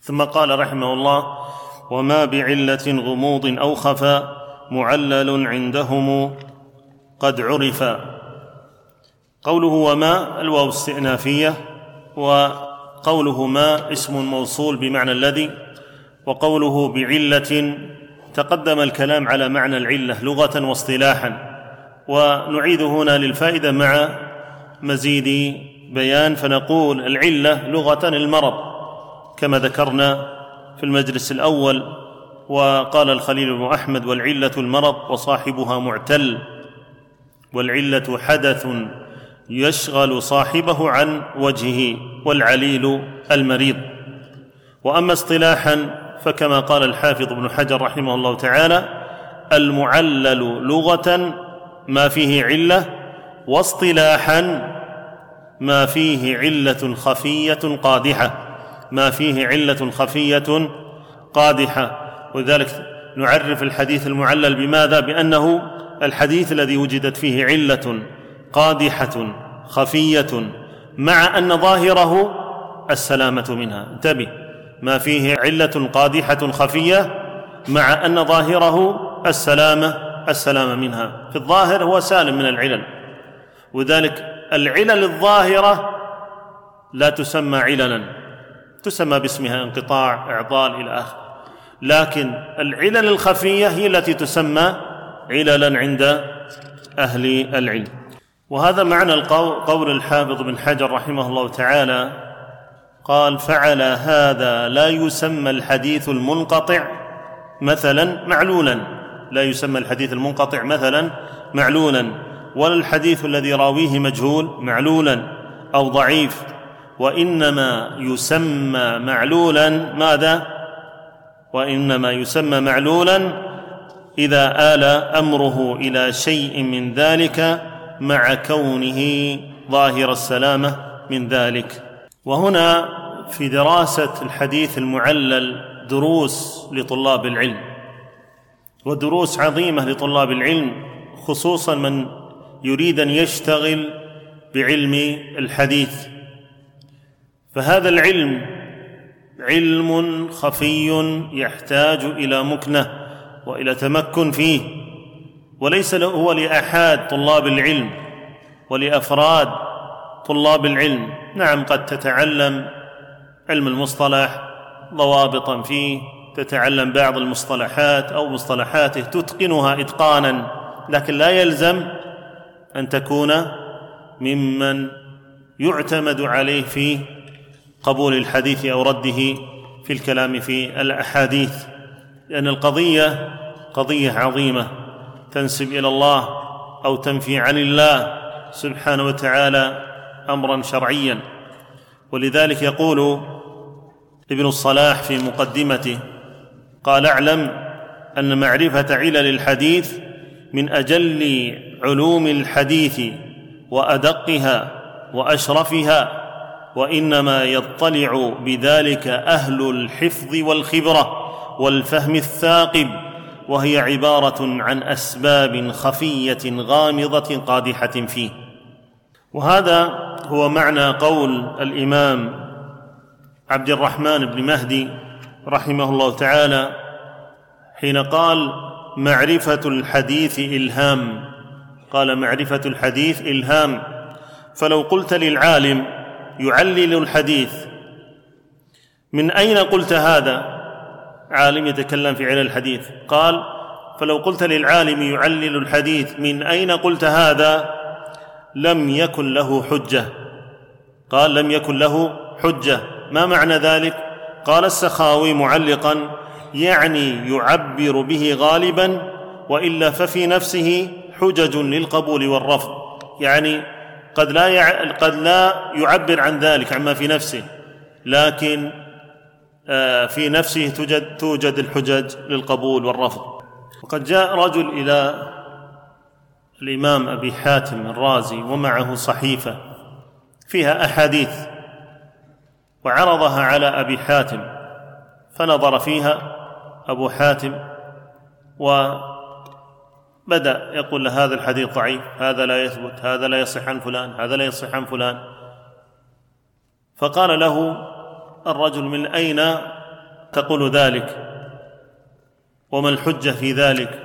ثم قال رحمه الله: وما بعلة غموض أو خفا معلل عندهم قد عرفا. قوله وما الواو استئنافية، وقوله ما اسم موصول بمعنى الذي، وقوله بعلة تقدم الكلام على معنى العلة لغة واصطلاحا، ونعيد هنا للفائدة مع مزيد بيان، فنقول العلة لغة المرض كما ذكرنا في المجلس الأول، وقال الخليل بن أحمد: والعلة المرض وصاحبها معتل، والعلة حدث يشغل صاحبه عن وجهه، والعليل المريض. وأما اصطلاحا فكما قال الحافظ ابن حجر رحمه الله تعالى: المعلل لغة ما فيه علة، واصطلاحا ما فيه علة خفية قادحة، ما فيه علة خفية قادحة. ولذلك نعرف الحديث المعلل بماذا؟ بأنه الحديث الذي وجدت فيه علة قادحة خفية مع أن ظاهره السلامة منها. انتبه، ما فيه علة قادحة خفية مع أن ظاهره السلامة منها. في الظاهر هو سالم من العلل، وذلك العلل الظاهرة لا تسمى عللا، تسمى باسمها انقطاع، إعضال إلى آخره، لكن العلل الخفية هي التي تسمى عللا عند أهل العلم. وهذا معنى قول الحافظ بن حجر رحمه الله تعالى، قال: فعلى هذا لا يسمى الحديث المنقطع مثلا معلولا، لا يسمى الحديث المنقطع مثلا معلولا، ولا الحديث الذي راويه مجهول معلولا أو ضعيف، وإنما يسمى معلولا ماذا؟ وإنما يسمى معلولا إذا آل أمره إلى شيء من ذلك مع كونه ظاهر السلامة من ذلك. وهنا في دراسة الحديث المعلل دروس لطلاب العلم، ودروس عظيمة لطلاب العلم، خصوصا من يريد أن يشتغل بعلم الحديث. فهذا العلم علم خفي يحتاج إلى مكنة وإلى تمكن فيه، وليس هو لأحد طلاب العلم ولأفراد طلاب العلم. نعم، قد تتعلم علم المصطلح ضوابطا فيه، تتعلم بعض المصطلحات أو مصطلحاته تتقنها إتقانا، لكن لا يلزم أن تكون ممن يعتمد عليه في قبول الحديث أو رده في الكلام في الأحاديث، لأن القضية قضية عظيمة تنسب إلى الله أو تنفي عن الله سبحانه وتعالى أمرا شرعيا. ولذلك يقول ابن الصلاح في مقدمته، قال: اعلم أن معرفة علل الحديث من أجل علوم الحديث وأدقها وأشرفها، وإنما يطلع بذلك أهل الحفظ والخبرة والفهم الثاقب، وهي عبارة عن أسباب خفية غامضة قادحة فيه. وهذا هو معنى قول الإمام عبد الرحمن بن مهدي رحمه الله تعالى حين قال: معرفة الحديث إلهام. قال: معرفة الحديث إلهام. فلو قلت للعالم يعلل الحديث: من أين قلت هذا؟ عالم يتكلم في علل الحديث، قال: فلو قلت للعالم يعلل الحديث: من أين قلت هذا؟ لم يكن له حجة. قال: لم يكن له حجة. ما معنى ذلك؟ قال السخاوي معلقا: يعني يعبر به غالبا، وإلا ففي نفسه حجج للقبول والرفض. يعني قد لا يعبر عن ذلك عما في نفسه، لكن في نفسه توجد الحجج للقبول والرفض. وقد جاء رجل إلى الإمام أبي حاتم الرازي ومعه صحيفة فيها أحاديث، وعرضها على أبي حاتم، فنظر فيها أبو حاتم وبدأ يقول له: هذا الحديث ضعيف، هذا لا يثبت، هذا لا يصح عن فلان، هذا لا يصح عن فلان. فقال له الرجل: من أين تقول ذلك؟ وما الحجة في ذلك؟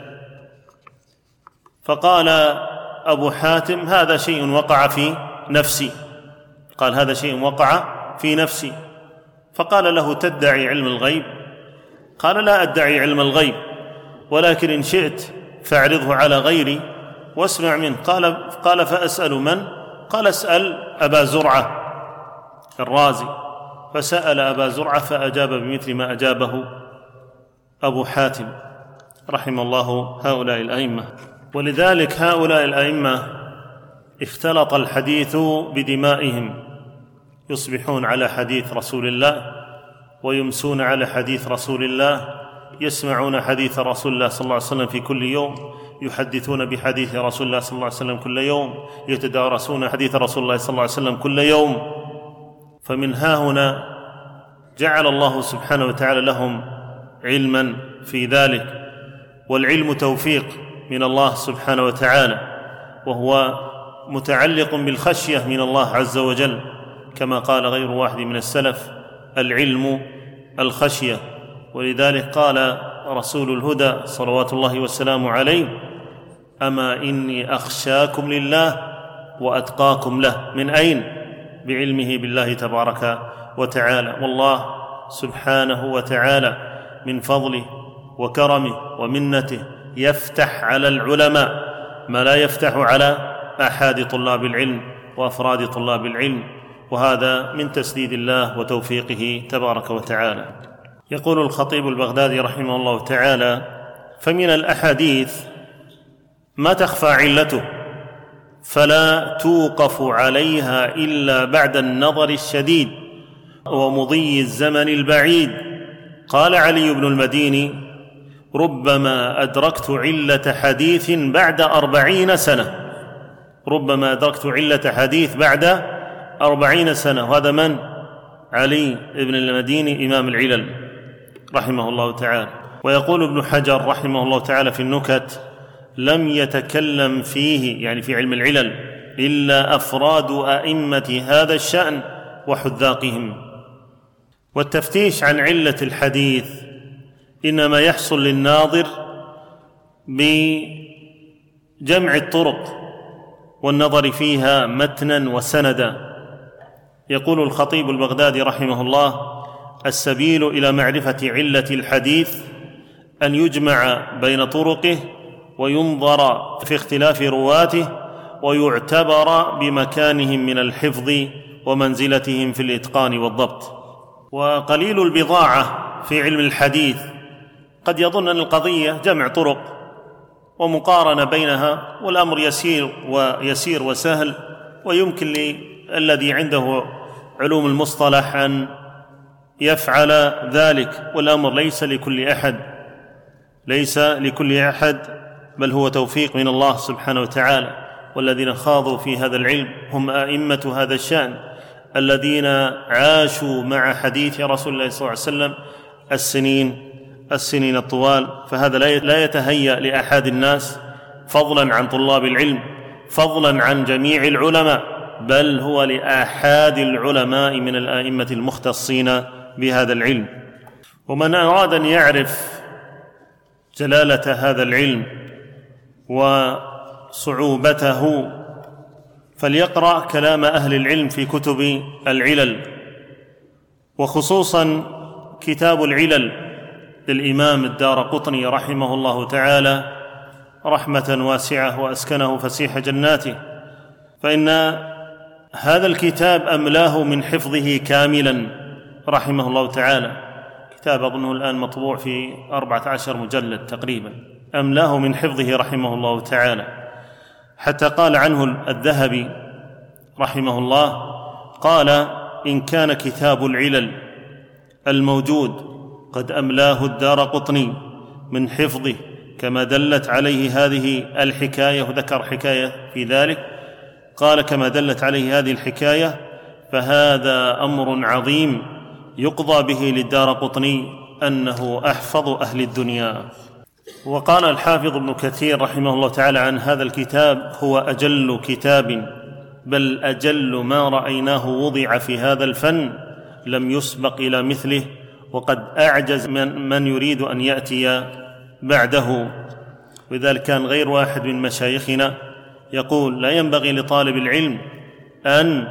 فقال أبو حاتم: هذا شيء وقع في نفسي. قال: هذا شيء وقع في نفسي. فقال له: تدعي علم الغيب؟ قال: لا أدعي علم الغيب، ولكن إن شئت فاعرضه على غيري واسمع منه. قال: فأسأل من؟ قال: اسأل أبا زرعة الرازي. فسأل أبا زرعة فأجاب بمثل ما أجابه أبو حاتم رحم الله هؤلاء الأئمة. ولذلك هؤلاء الأئمة اختلط الحديث بدمائهم، يصبحون على حديث رسول الله ويمسون على حديث رسول الله، يسمعون حديث رسول الله صلى الله عليه وسلم في كل يوم، يحدثون بحديث رسول الله صلى الله عليه وسلم كل يوم، يتدارسون حديث رسول الله صلى الله عليه وسلم كل يوم. فمن ها هنا جعل الله سبحانه وتعالى لهم علما في ذلك، والعلم توفيق من الله سبحانه وتعالى، وهو متعلق بالخشية من الله عز وجل، كما قال غير واحد من السلف: العلم الخشية. ولذلك قال رسول الهدى صلوات الله والسلام عليه: أما إني أخشاكم لله وأتقاكم له. من أين؟ بعلمه بالله تبارك وتعالى. والله سبحانه وتعالى من فضله وكرمه ومنته يفتح على العلماء ما لا يفتح على آحاد طلاب العلم وأفراد طلاب العلم، وهذا من تسديد الله وتوفيقه تبارك وتعالى. يقول الخطيب البغدادي رحمه الله تعالى: فمن الأحاديث ما تخفى علته فلا توقف عليها إلا بعد النظر الشديد ومضي الزمن البعيد. قال علي بن المديني: ربما أدركت علة حديث بعد 40 سنة. ربما أدركت علة حديث بعد 40 سنة. وهذا من؟ علي بن المديني إمام العلل رحمه الله تعالى. ويقول ابن حجر رحمه الله تعالى في النكت: لم يتكلم فيه، يعني في علم العلل، إلا أفراد أئمة هذا الشأن وحذاقهم. والتفتيش عن علة الحديث إنما يحصل للناظر بجمع الطرق والنظر فيها متنا وسندا. يقول الخطيب البغدادي رحمه الله: السبيل إلى معرفة علة الحديث أن يجمع بين طرقه وينظر في اختلاف رواته ويعتبر بمكانهم من الحفظ ومنزلتهم في الإتقان والضبط. وقليل البضاعة في علم الحديث قد يظن أن القضية جمع طرق ومقارنة بينها، والأمر يسير وسهل، ويمكن للذي عنده علوم المصطلح أن يفعل ذلك، والأمر ليس لكل أحد، بل هو توفيق من الله سبحانه وتعالى. والذين خاضوا في هذا العلم هم أئمة هذا الشأن الذين عاشوا مع حديث رسول الله صلى الله عليه وسلم السنين الطوال. فهذا لا يتهيأ لأحد الناس، فضلا عن طلاب العلم، فضلا عن جميع العلماء، بل هو لآحاد العلماء من الآئمة المختصين بهذا العلم. ومن أراد أن يعرف جلالة هذا العلم وصعوبته فليقرأ كلام أهل العلم في كتب العلل، وخصوصا كتاب العلل للإمام الدارقطني رحمه الله تعالى رحمة واسعة وأسكنه فسيح جناته، فإن هذا الكتاب أملاه من حفظه كاملا رحمه الله تعالى. كتاب أظنه الآن مطبوع في 14 مجلد تقريبا، أملاه من حفظه رحمه الله تعالى، حتى قال عنه الذهبي رحمه الله، قال: إن كان كتاب العلل الموجود قد أملاه الدارقطني من حفظه كما دلت عليه هذه الحكاية، وذكر حكاية في ذلك، قال: كما دلت عليه هذه الحكاية فهذا أمر عظيم يقضى به للدارقطني أنه أحفظ أهل الدنيا. وقال الحافظ ابن كثير رحمه الله تعالى عن هذا الكتاب: هو أجل كتاب، بل أجل ما رأيناه وضع في هذا الفن، لم يسبق إلى مثله وقد أعجز من يريد أن يأتي بعده. ولذلك كان غير واحد من مشايخنا يقول: لا ينبغي لطالب العلم أن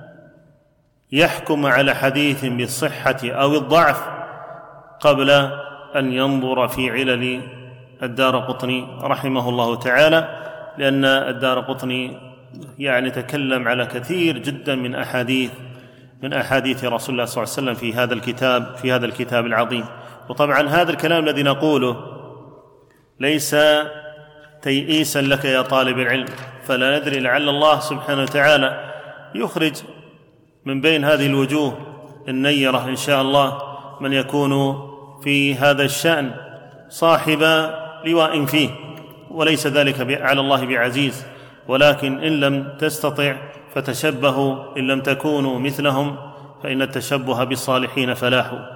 يحكم على حديث بالصحة أو الضعف قبل أن ينظر في علل الدارقطني رحمه الله تعالى، لأن الدارقطني تكلم على كثير جدا من أحاديث رسول الله صلى الله عليه وسلم في هذا الكتاب العظيم. وطبعا هذا الكلام الذي نقوله ليس تيئيسا لك يا طالب العلم، فلا ندري لعل الله سبحانه وتعالى يخرج من بين هذه الوجوه النيرة إن شاء الله من يكون في هذا الشأن صاحب لواء فيه، وليس ذلك على الله بعزيز، ولكن إن لم تستطع فتشبهوا إن لم تكونوا مثلهم، فإن التشبه بالصالحين فلاح.